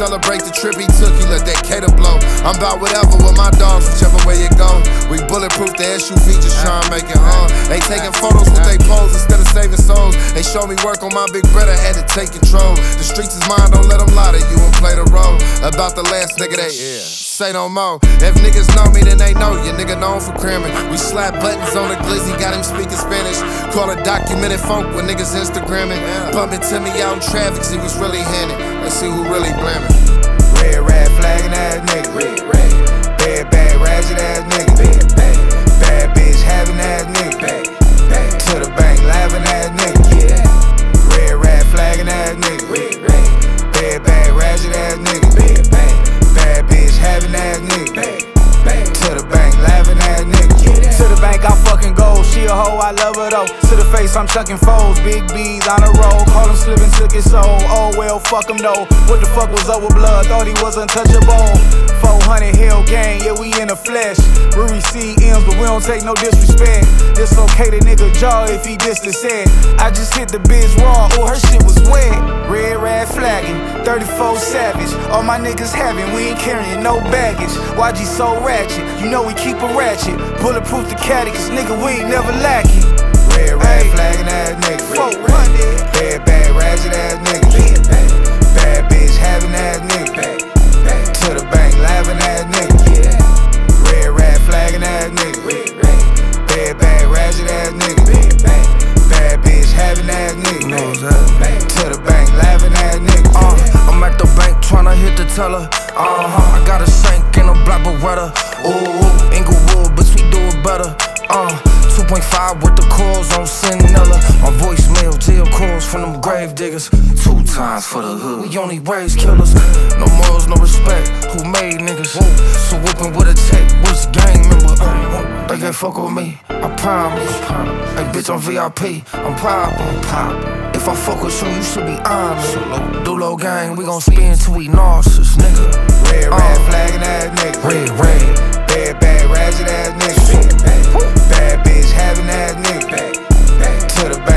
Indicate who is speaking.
Speaker 1: celebrate the trip he took, he let that cater blow. I'm about whatever with my dogs, whichever way it go. We bulletproof the SUV, just tryna make it home. They taking photos with they pose instead of saving souls. They show me work on my big brother, had to take control. The streets is mine, don't let them lie to you and play the role. About the last nigga they say no more. If niggas know me, then they know you. Nigga known for cramming. We slap buttons on the glizzy, got him speaking Spanish. Call it documented funk when niggas Instagramming. Bumping to me out in traffic, see what's really handed. Let's see who really blaming.
Speaker 2: Red flagging ass nigga. Bad ratchet ass nigga. Bad bitch having ass nigga. To the bank laughing ass nigga. Red flagging ass nigga. Bad ratchet ass nigga. Bad bitch having ass nigga. To the bank laughing ass nigga. To the bank I fucking go. She a hoe, I love her though. To the face I'm chucking foes. Big B's on the road. Call him slipping, took his soul. Oh well, fuck him though. What the fuck was up with blood? Thought he was untouchable. 400 Hell gang, yeah we in the flesh. We receive M's, but we don't take no disrespect. Dislocate a nigga jaw if he diss the set. I just hit the bitch raw, oh her shit was wet. Red flagging, 34 savage. All my niggas having, we ain't carrying no baggage. YG so ratchet, you know we keep a ratchet. Bulletproof the caddy, cause nigga we ain't never lacking. Red flagging ass nigga. 400 Bad ratchet ass nigga. Bad bitch having ass nigga. To the bank laughing ass nigga. Red flagging ass nigga. Bad ratchet ass nigga. Bad bitch having ass nigga. To the bank laughing ass nigga.
Speaker 3: I'm at the bank tryna hit the teller. I got a shank in a black Beretta. Ooh, Inglewood, but we do it better. 2.5 with the calls on Sinella. My voicemail, jail calls from them grave diggers. 2 times for the hood, we only raise killers. No morals, no respect, who made niggas? So whooping with a check, what's gang member? They can't fuck with me, I promise. Hey bitch, I'm VIP, I'm poppin'. If I fuck with you, you should be honest. Dulo gang, we gon' spin till we nauseous, nigga.
Speaker 2: Red flagging ass nigga.
Speaker 3: Red.
Speaker 2: Bad ratchet ass nigga. Bad bitch having ass nigga. To the bank.